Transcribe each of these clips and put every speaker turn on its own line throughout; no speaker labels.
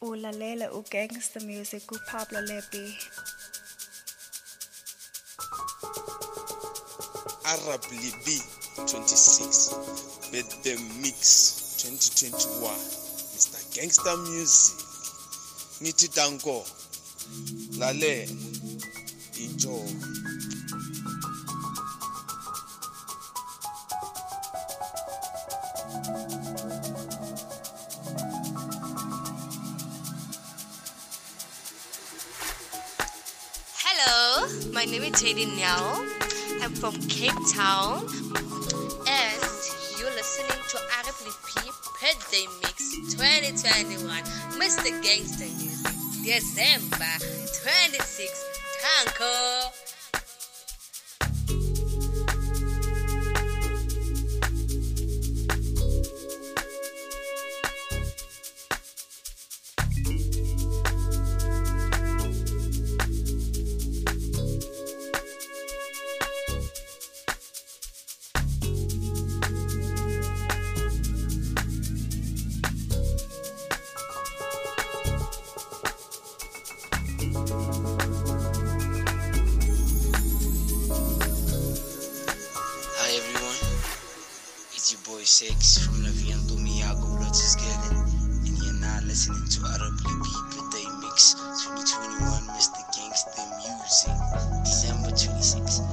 Ulalela ugangster music kuPablo Lepi.
Arab Libi 26, Birthday Mix 2021, Mr. Gangster Music, Niti Dango, Lale, enjoy.
Hello, my name is Jaden Nyao. I'm from Cape Town, and you're listening to Arab Lipi Birthday Mix 2021, Mr. Gangster Music, December 26, Tanko.
Hi everyone, it's your boy Sex from Lavianto Miyago Lotus Garden, and you're now listening to Arab Lipi Birthday Mix 2021 Mr. Gangster Music, December 26th.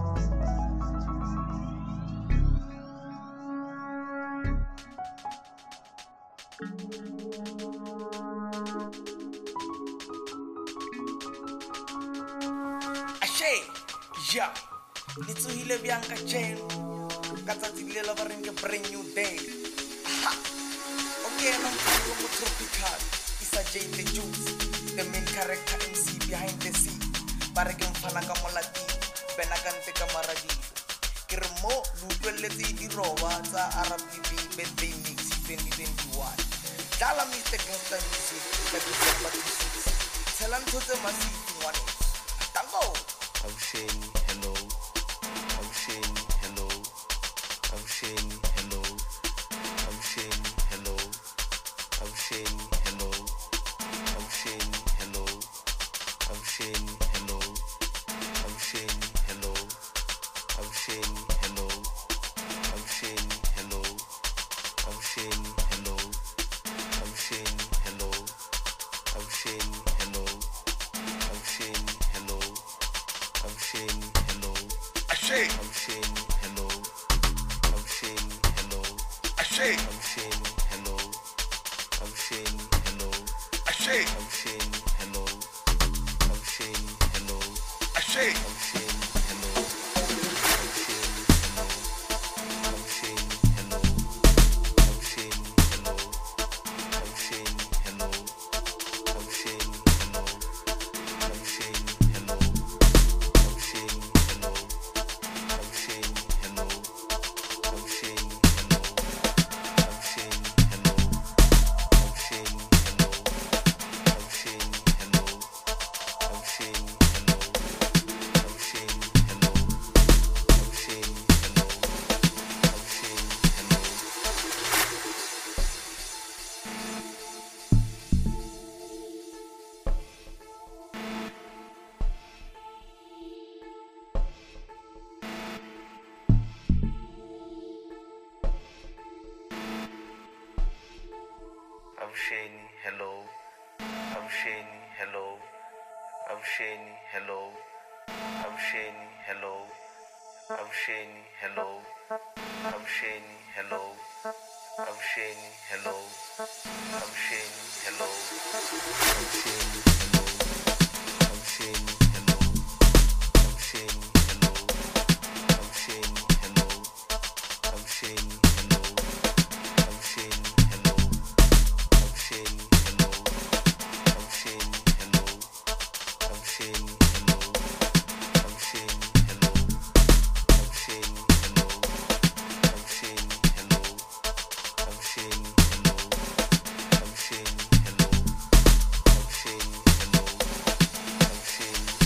Ashe, ja, litsuhile bianca chain, katsatsilela ba reng ke brand new day. Aha, okay, I'm from tropical, Isa J the Juice, the main character MC behind the scene. Ba re ke mfana ka molati, bena ka nte ka maradi. Ke re mo lutlweletse diroba tsa Arab Lipi Birthday Mix 2021. Dala Mr. Gangster Music, like December 26. Tell them to the massive one. Tango!
I'm Shane, hello. I'm Shane, hello. I'm Shane, hello. I'm Shane, hello. I'm Shane, hello. I'm Shane, hello. I'm Shane, hello. I'm Shane, hello. I'm Shane, hello. I'm Shane, hello. I'm Shane, hello. I'm Shane, hello. I'm Shane, hello. I'm Shane, hello. I'm Shane, hello.
Ashe,
I'm Shane, hello. I'm Shane, hello.
Ashe,
I'm Shane, hello. I'm Shane, hello.
Ashe,
I'm Shane, hello. I'm Shane, hello.
Ashe,
I'm Shane, hello. I'm Shane, hello. I'm Shane, hello. I'm Shane, hello. I'm Shane, hello. I'm Shane, hello. I'm Shane, hello. I'm Shane, hello. I'm Shane, hello. I'm Shane, hello. I'm Shane, hello. I'm Shane, hello. I'm Shane, hello. I'm Shane, hello. I'm Shane, hello. I'm Shane, hello. I'm Shane, hello. I'm Shani, hello. I'm Shani, hello. I'm Shani, hello. I'm Shani, hello. I'm Shani, hello. I'm Shani, hello. I'm Shani, hello. I'm Shani, hello. I'm Shani, hello. I'm Shani, hello. I'm Shani, hello. I'm Shani, hello. I'm Shani, hello. I'm Shani, hello. I'm Shane, hello. I'm Shane, hello. I'm Shane, hello. I'm Shane, hello. I'm Shane, hello. I'm Shane, hello. I'm Shane, hello. I'm Shane, hello. I'm Shane, hello. I'm Shane,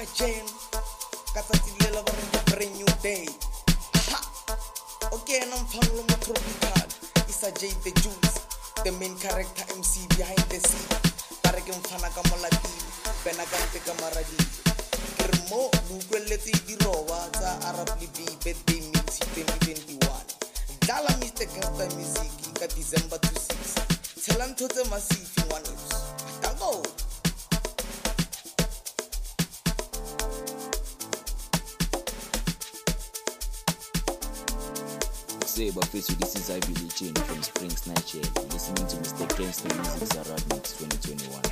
ka jane ka tsatsi le la ba reng ke brand new day. Okay, and I'm following my tropical. It's a J the Juice, the main character MC behind the scene. Bareke mfana ka molati, bena ka nte ka maradi. Kermo bukweletse diroba tsa RPB birthday mix 2021. Dala Mr. Gangsta Music ka December 26. Tshela ntho tse massive ngwaneso. Dango.
Say Bafesu, this is Ivy Lee Chain from Springs Nigeria. Listening to Mr. Gangsta Music Zarad Mix 2021.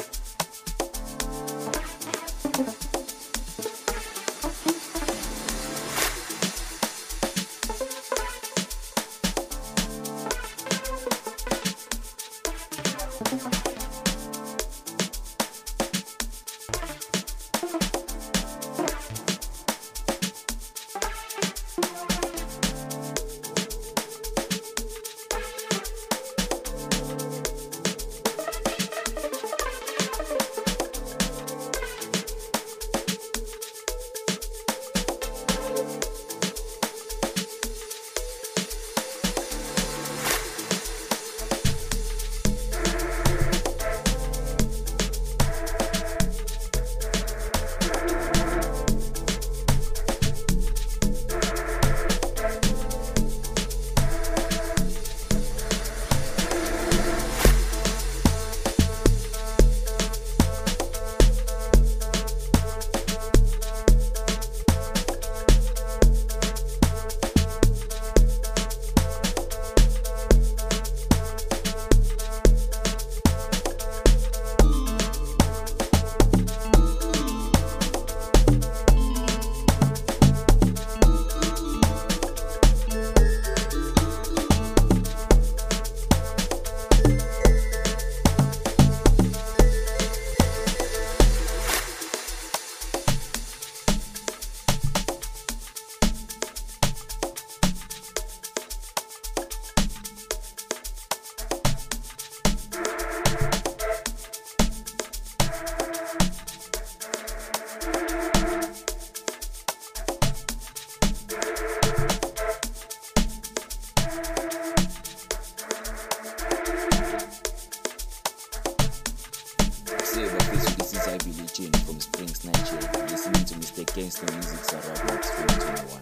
This is Ivy Lee Chain from Springs Nigeria. Listening to Mr. Gangsta Music Zarad Mix 2021.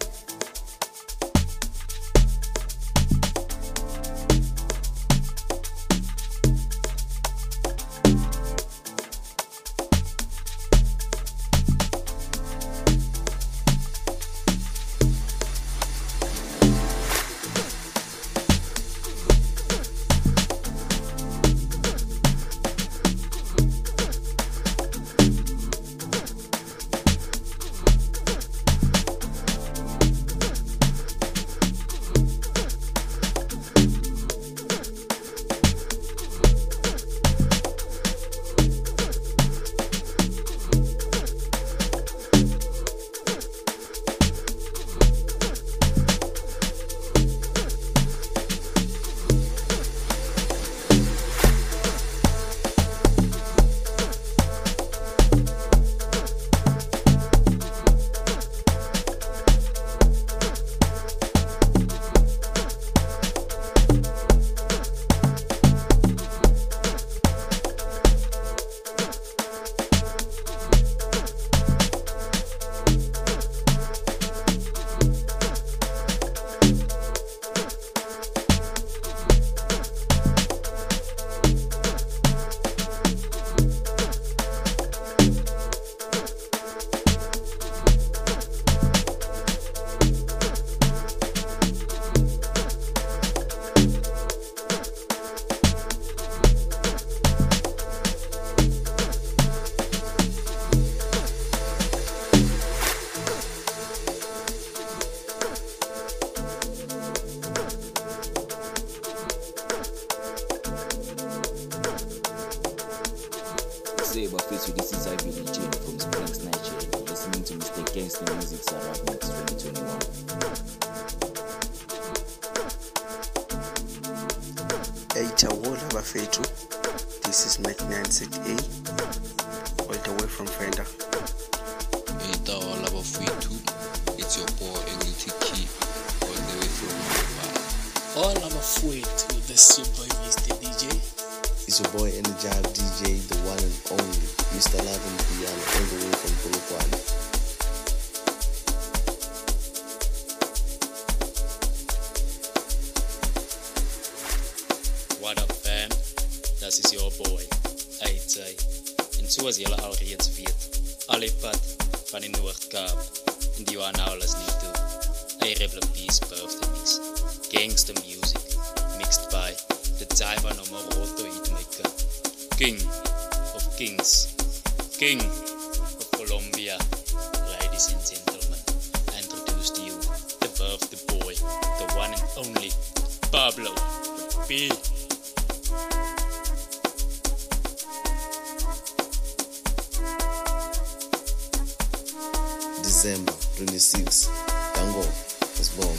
Say Bafesu, this is Ivy Lee Chain from Springs Nigeria. Listening to Mr. Gangsta Music Zarad Mix 2021.
Eitawola Bafetu, this is 99ZA, all the way from Fender.
Wait, this your boy Mr. DJ.
It's your boy Energive DJ, the one and only Mr. Lavin Piano, all the way from Polokwane.
What up fam, das is your boy, Aitai. En soos julle al reeds weet, al die pad van die Noord-Kaap en die waar nou alles nie toe. Arable's birthday mix, gangster music, mixed by the Taiwa Nomoroto hitmaker, King of Kings, King of Colombia. Ladies and gentlemen, I introduce to you the birthday boy, the one and only Pablo P.
December 26, Tango was born.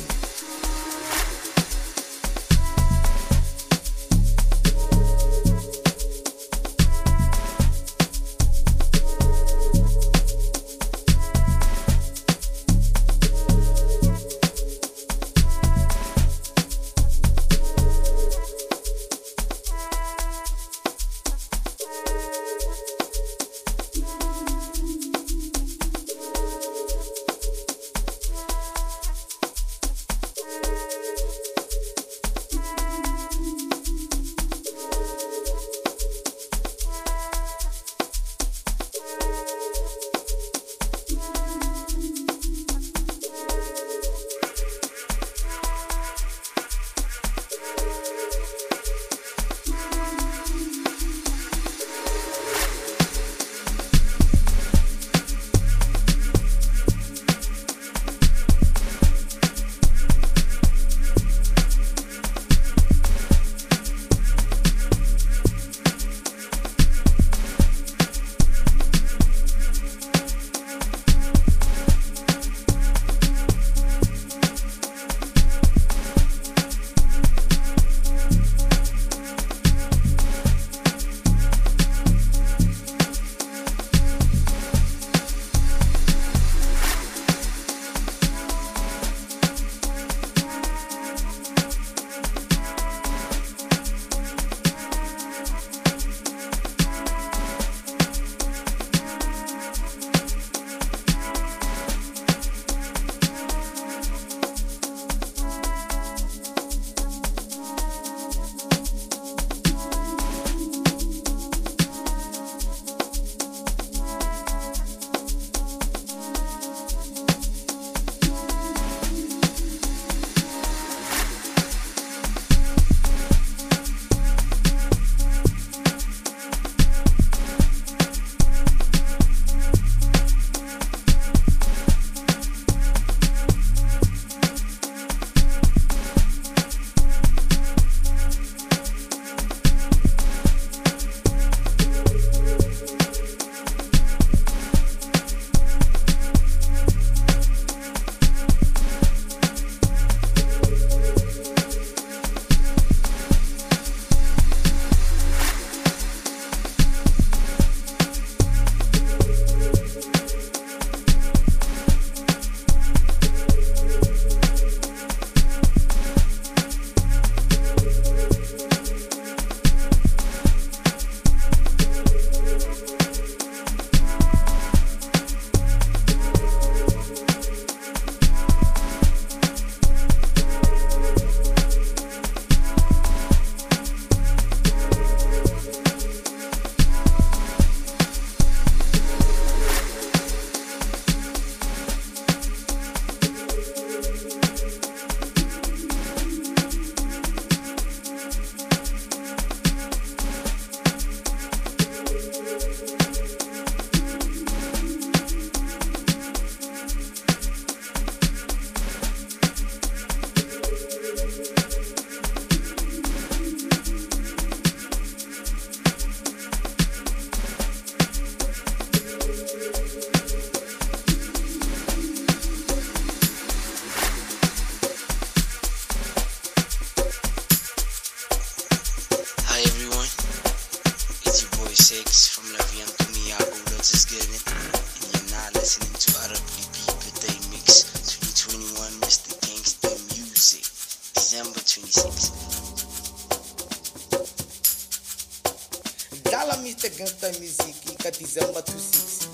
Mr. Gangsta Music ka December 26.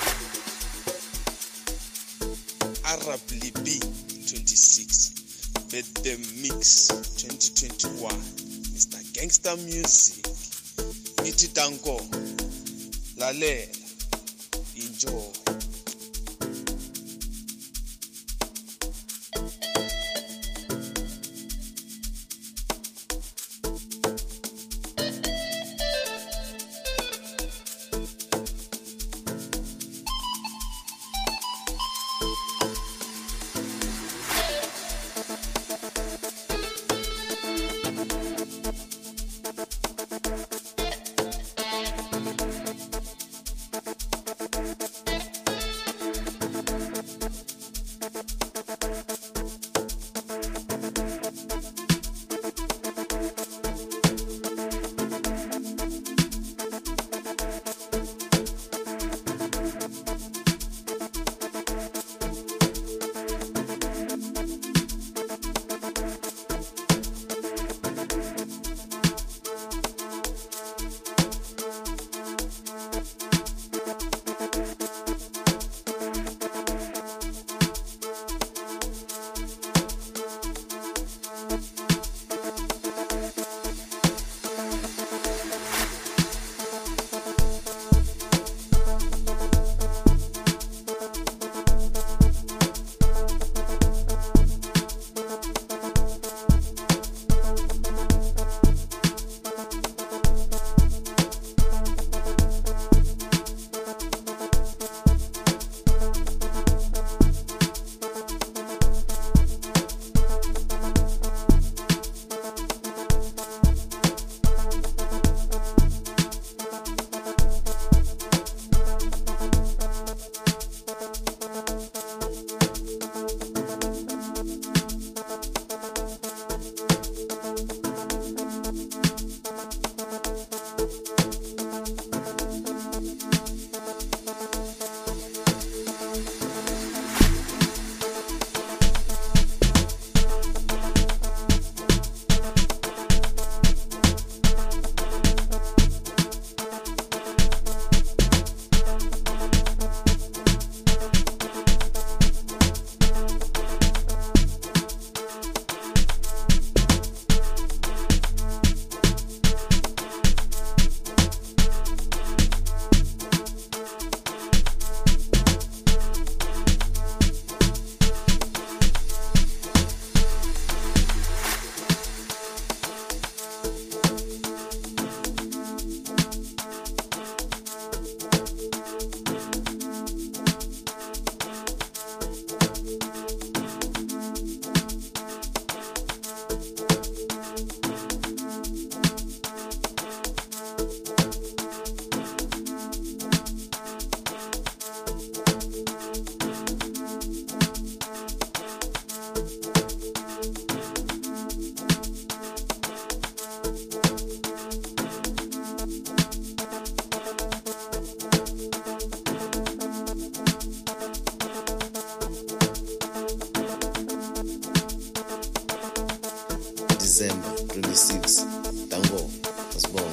Arab Libby 26, Birthday Mix 2021, Mr. Gangsta Music. Ngithi Danko, lalela, enjoy.
December 26, Dango was born.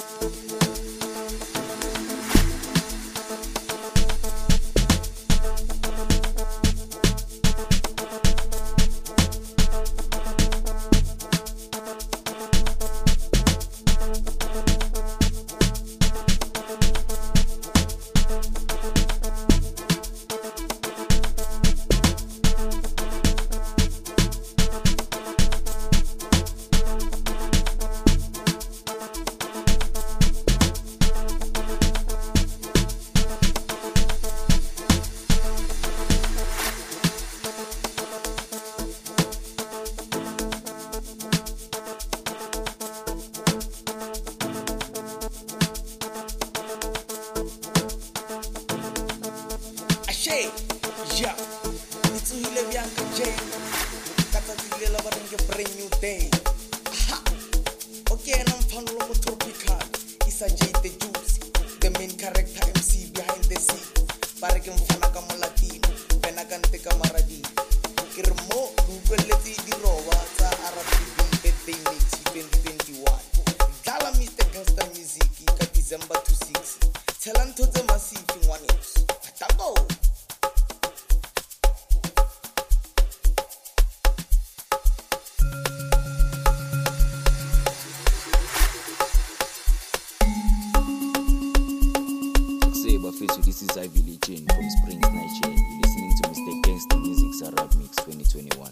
Ashe, yeah, it's Hile Bianca J. Katatile Lavaring a brand new day. Aha, okay, and I'm Panlo Tropical. It's a J the Juice, the main character MC behind the scene. Parakim Fanakam Latino, Penagan Tekamaradi. Kirmo, Google Leti di Rova, Arab Birthday Mix 2021. Dala Mr. Gangsta Music, December 26. Tell them to the massive in 1 year. Tango.
Bafethu, this is Ivy Lee Chain from Springs Nigeria. You're listening to Mr. Gangster Music's Arab Mix 2021.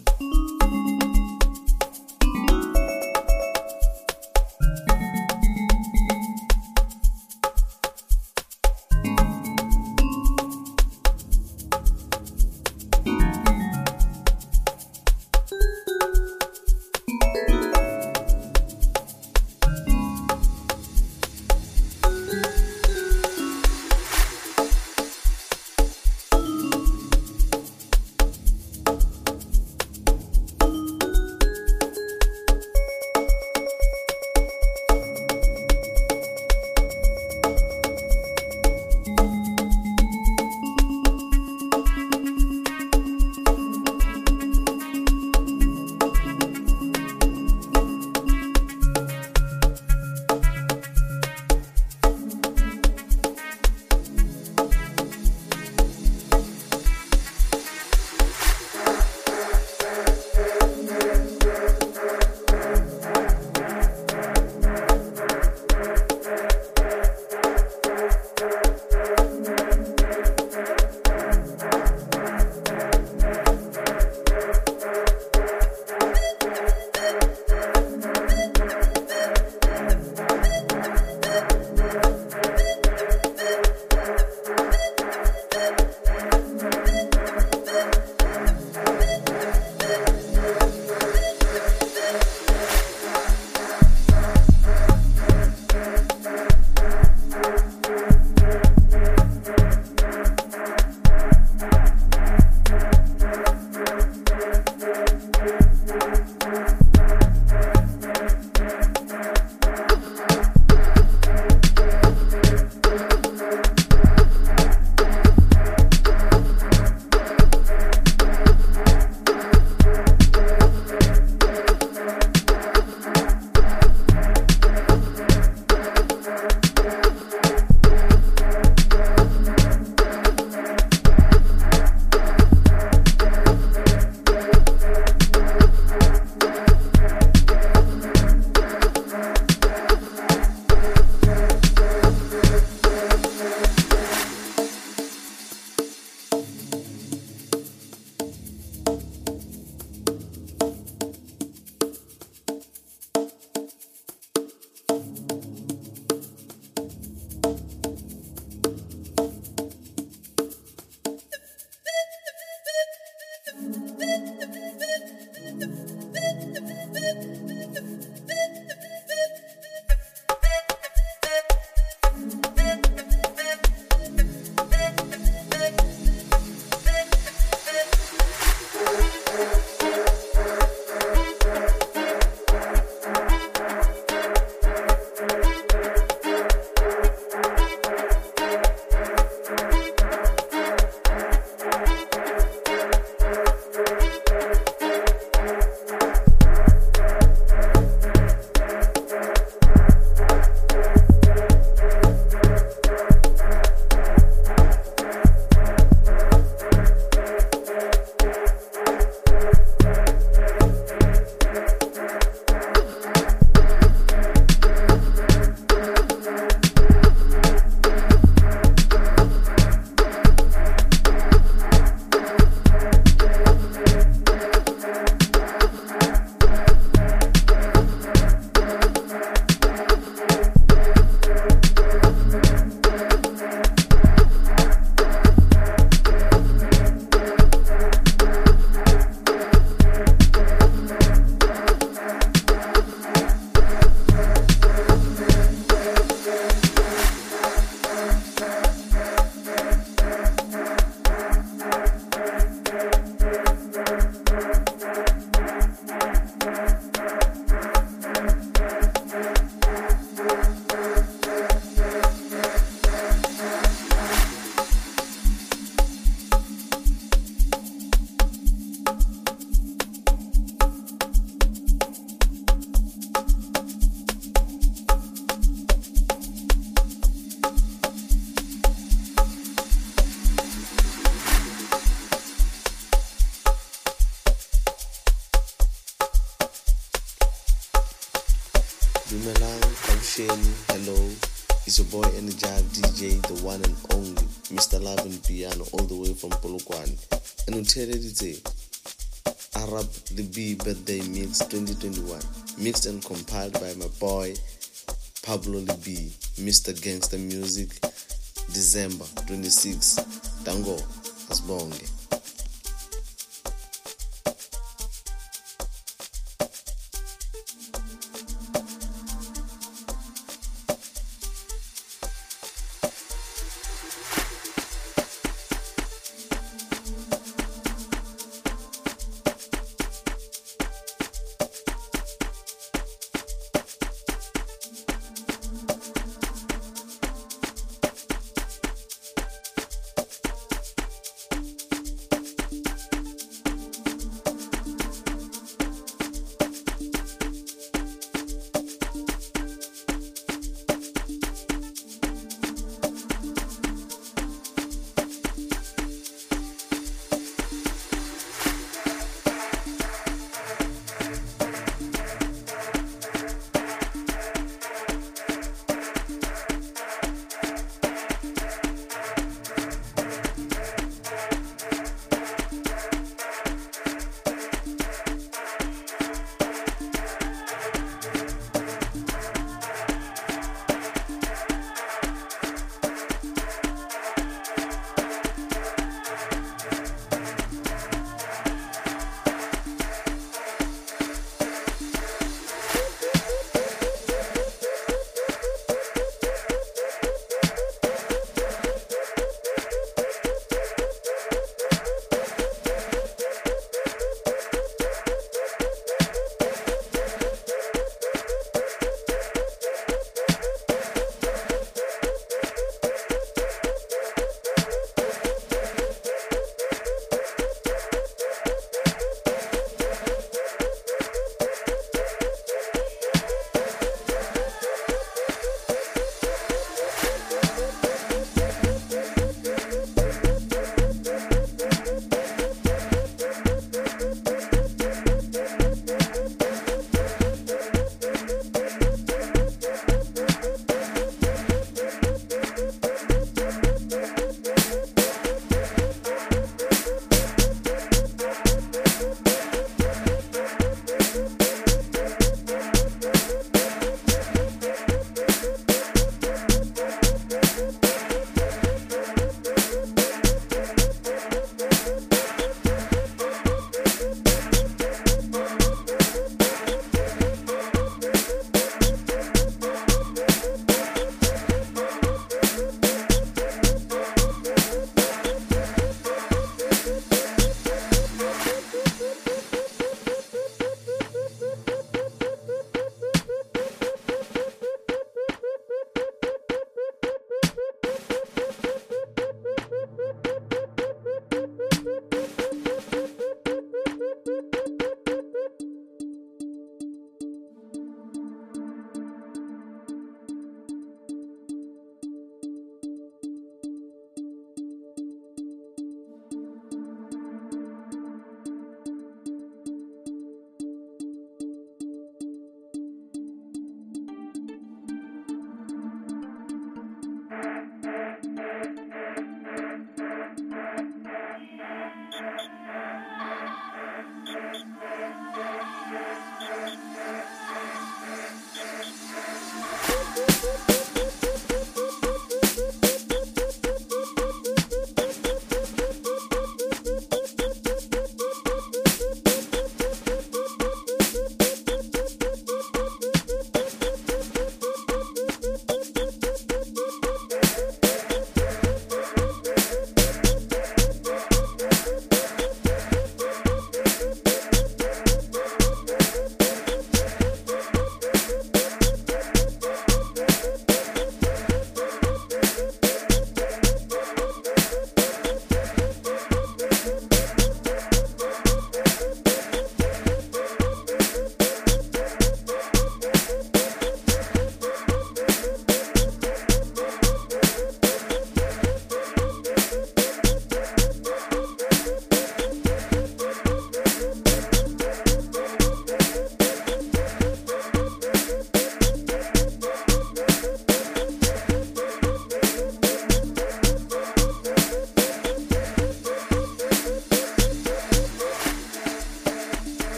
It's your boy and Jive DJ, the one and only Mr. Love and Piano, all the way from Polokwane. And we tell it Arab the B Birthday Mix 2021, mixed and compiled by my boy Pablo Libi, Mr. Gangster Music, December 26. Tango Asbonge.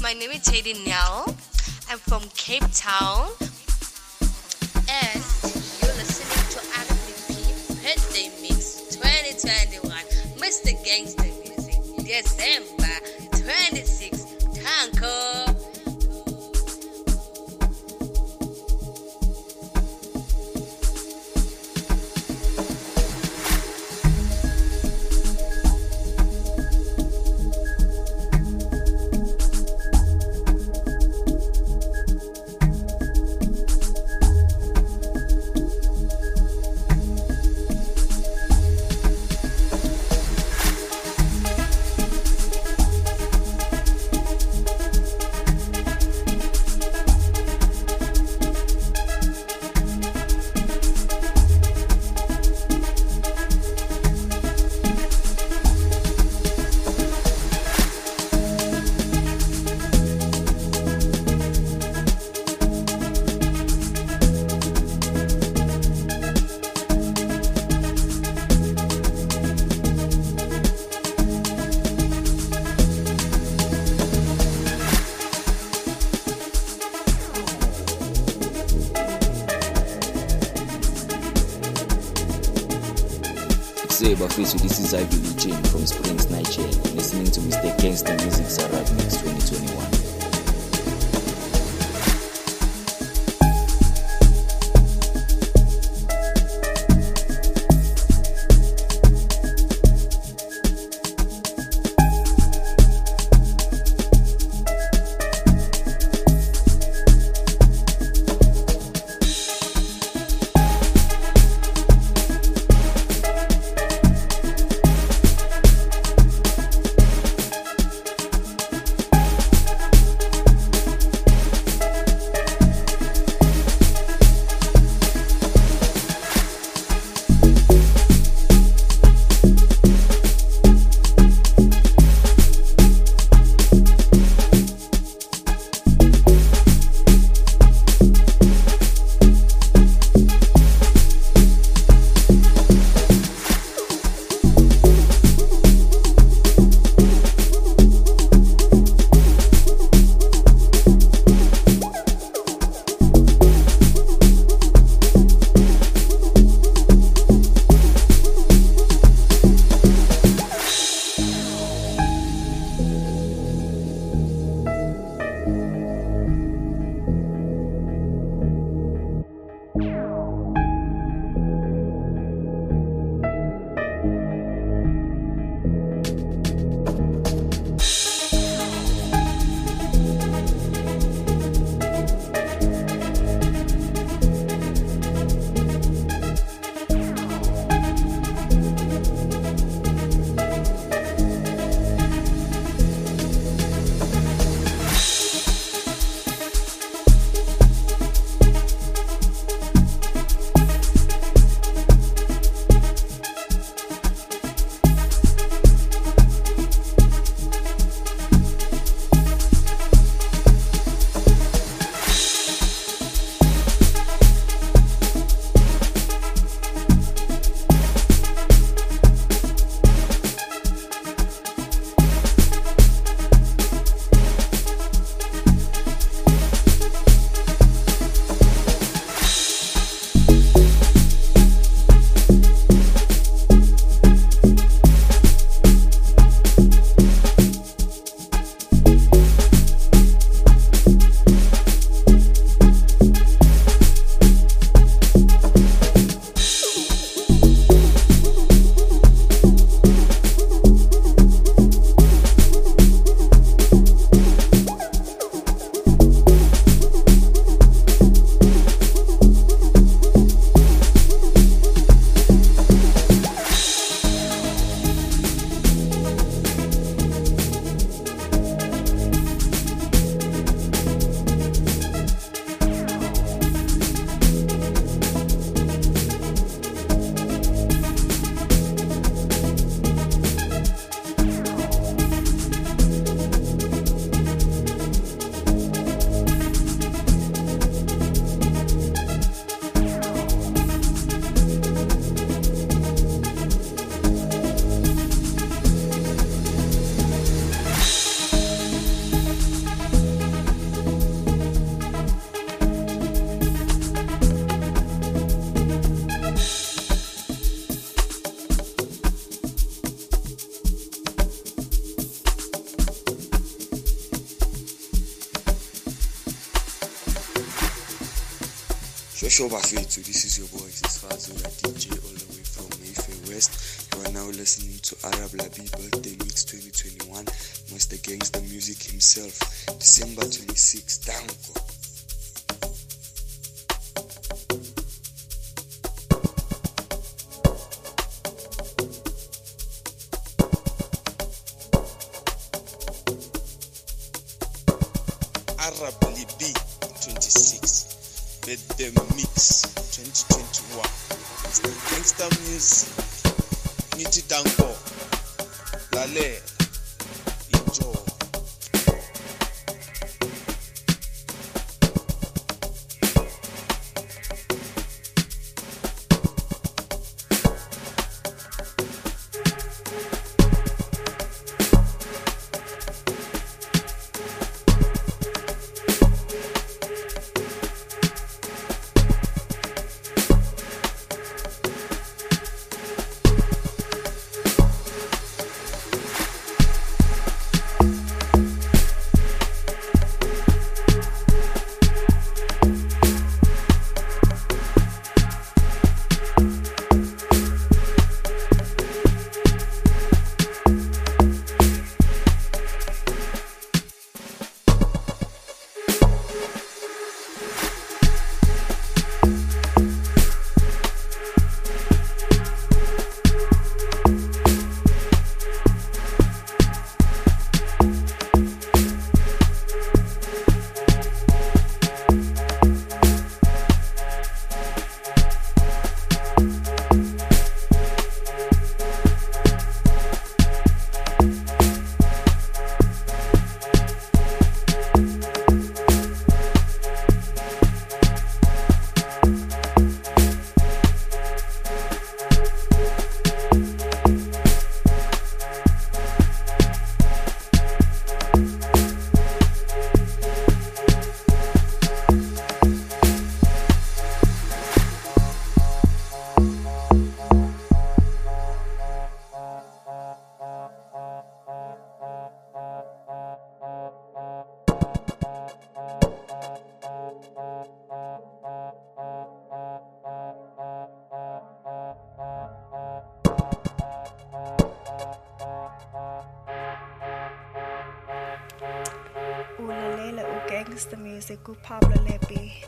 My name is Teddy Nyao. I'm from Cape Town. And you're listening to RPP Birthday Mix 2021. Mr. Gangster Music. December 26th. Tanko.
Say Bafesu, this is Ivy Lee Jane from Springs Nigeria, listening to Mr. Gangster Music Sarab Mix 2021.
Special Bafetu, this is your boy Sisfazola DJ all the way from Mayfair West. You are now listening to Arab Labi Birthday Mix 2021. Mr. Gangsta Music himself, December 26th, Danko. Arab Labi 26th. Birthday Mix 2021. It's the Gangsta Music. Niti Danko. Lale. Enjoy.
Ulalela ugangster music kuPablo Lepi.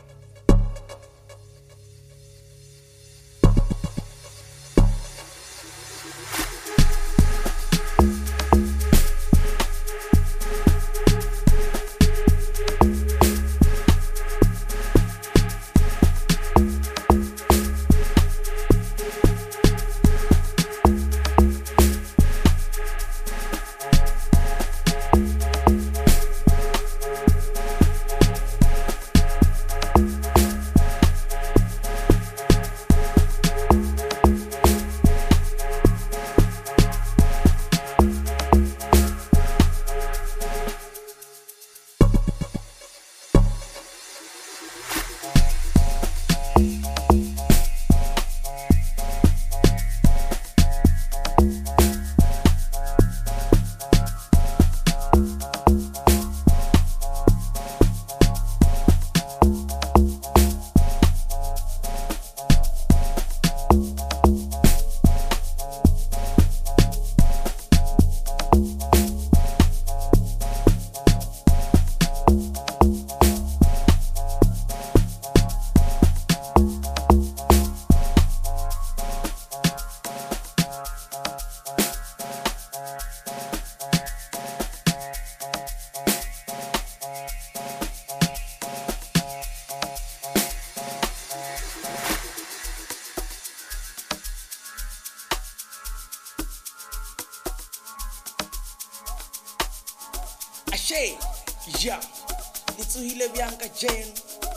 Ashe, yeah, Litsuhile Bianca Jane,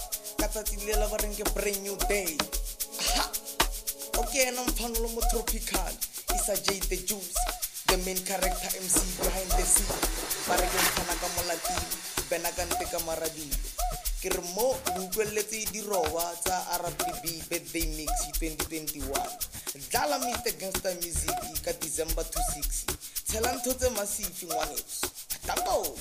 Katatila Varenke brand new day. Aha, okay, and I'm Panlomo Tropical, Isa J the Juice, the main character MC behind the scene, Paragon Panagamalati, Benagante Camaradi. Kirmo, Google Let's di Rowa, Arab Libi, Birthday Mix 2021. Dala Mr. Gangsta Music, December 260. Tell them to the massive in 1 inch. Tango!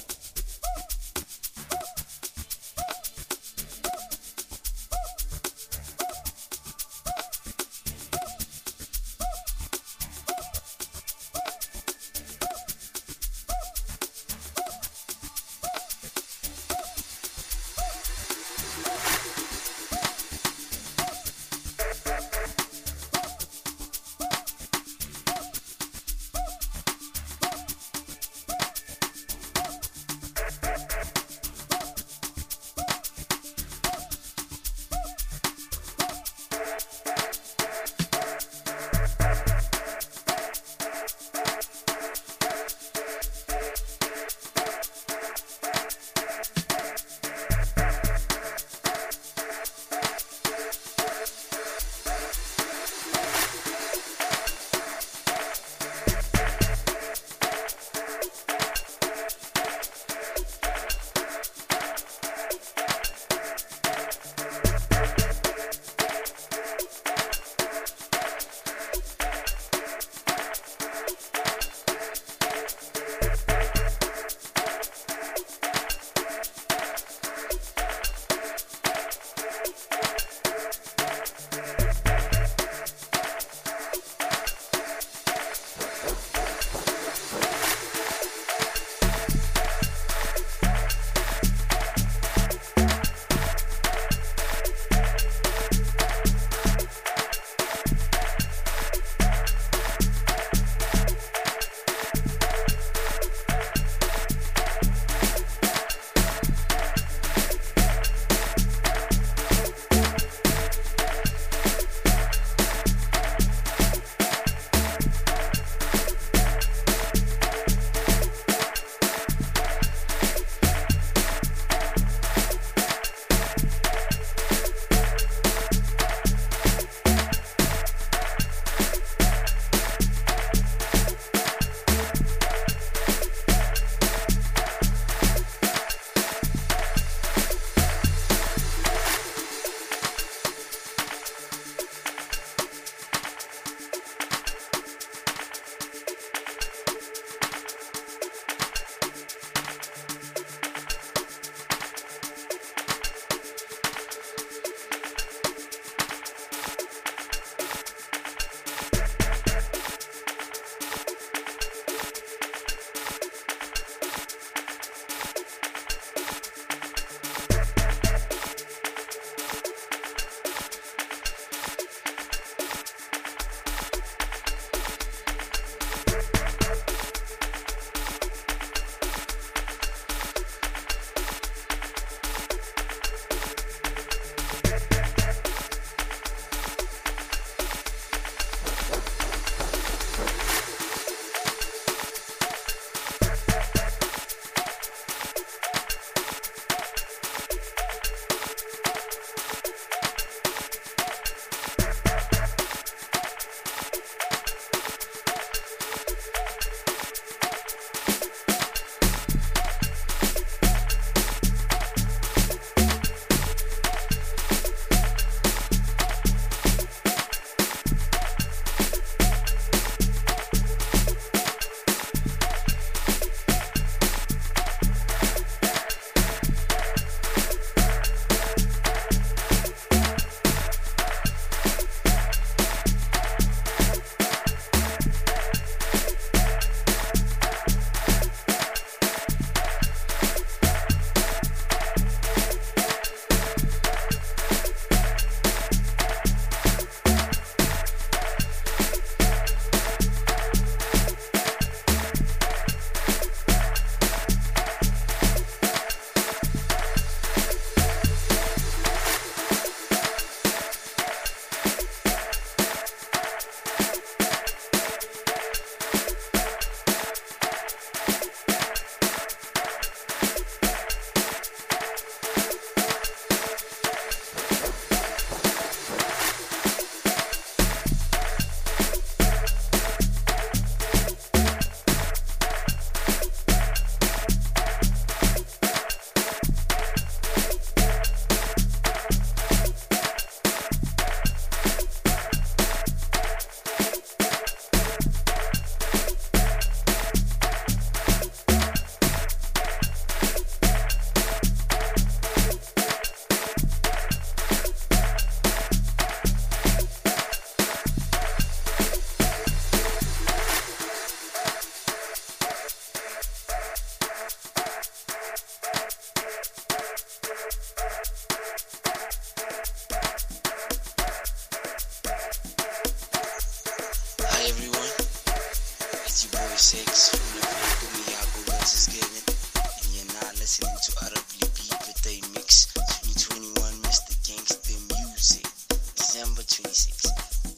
26.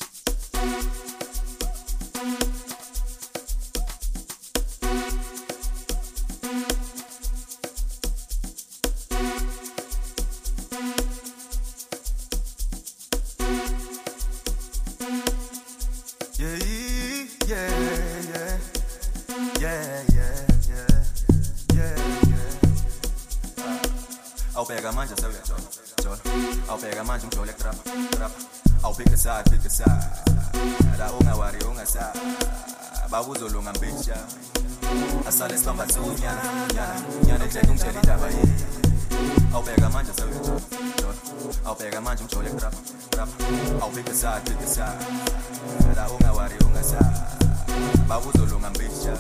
Pega manja, sabe a chora. Ao pega manja, chora trap. Ao pica sai. Da unga wari unga sa. Babuzo lunga mbicha. Asale stomba tu nyana chetung cheli dabai. Ao pega manja, sabe a chora. Ao pega manja, chora trap. Ao pica sai. Da unga wari unga sa. Babuzo lunga mbicha.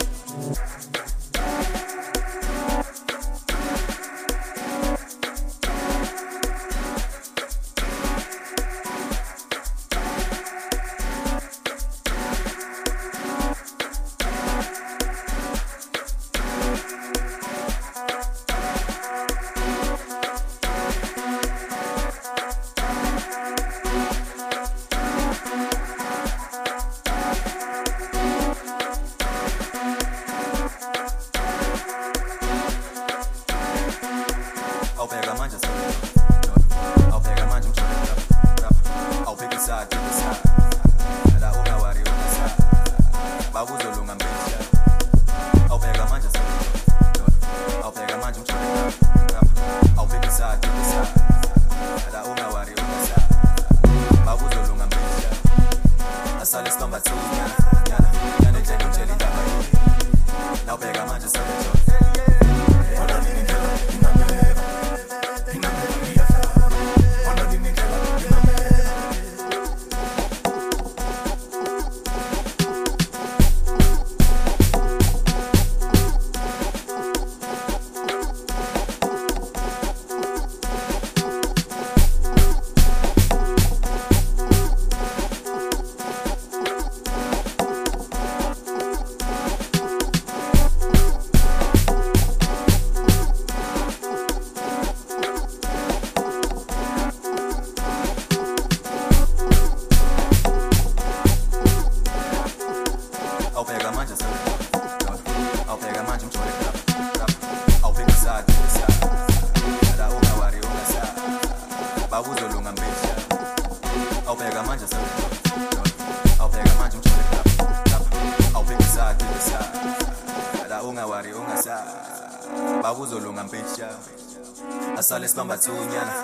Asale stomba tu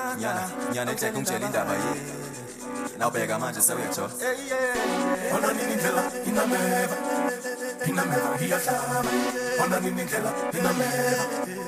nyana chetung cheli dabai. Now pega manja sabe a chora.
Ona nini ndlela inameva hiya chama. Ona nini ndlela inameva.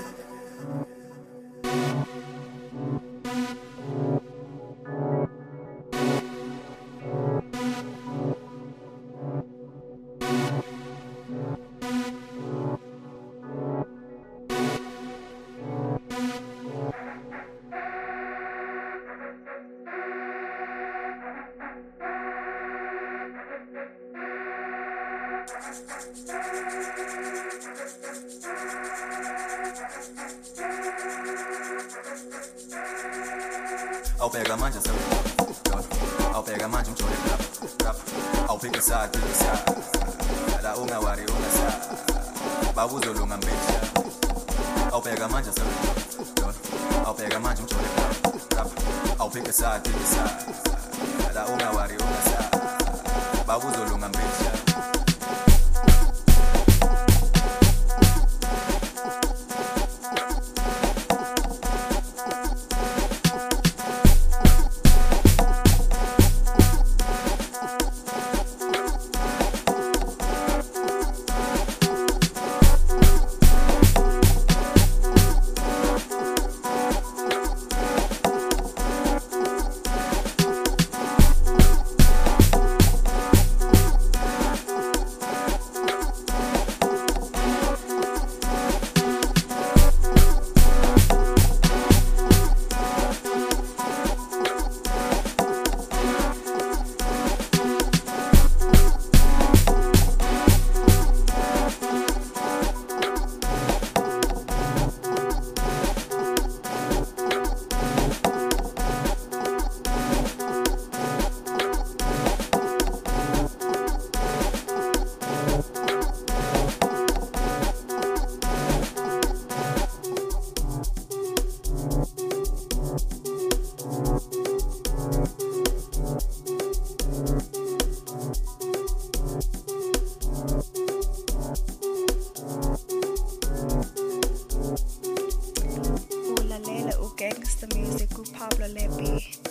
Ao pega manja, sabe ao pega manja, chora trap. Ao pica sai. Da unga wari unga sa. Babuzo lunga mbicha. Ao pega manja, sabe ao pega manja, chora trap. Ao pica sai. Da unga wari unga sa. Babuzo lunga mbicha.
gangster music with Pablo Levy.